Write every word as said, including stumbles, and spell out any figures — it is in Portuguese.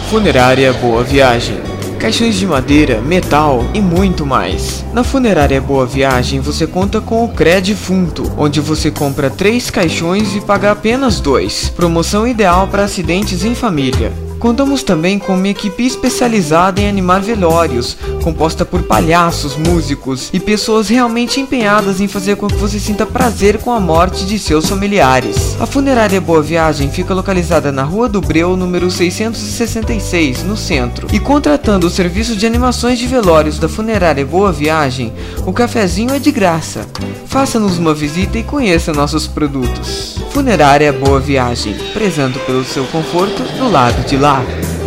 Funerária Boa Viagem. Caixões de madeira, metal e muito mais. Na Funerária Boa Viagem você conta com o Credifunto, onde você compra três caixões e paga apenas dois. Promoção ideal para acidentes em família. Contamos também com uma equipe especializada em animar velórios, composta por palhaços, músicos e pessoas realmente empenhadas em fazer com que você sinta prazer com a morte de seus familiares. A Funerária Boa Viagem fica localizada na Rua do Breu, número seiscentos e sessenta e seis, no centro. E contratando o serviço de animações de velórios da Funerária Boa Viagem, o cafezinho é de graça. Faça-nos uma visita e conheça nossos produtos. Funerária Boa Viagem, prezando pelo seu conforto do lado de lá.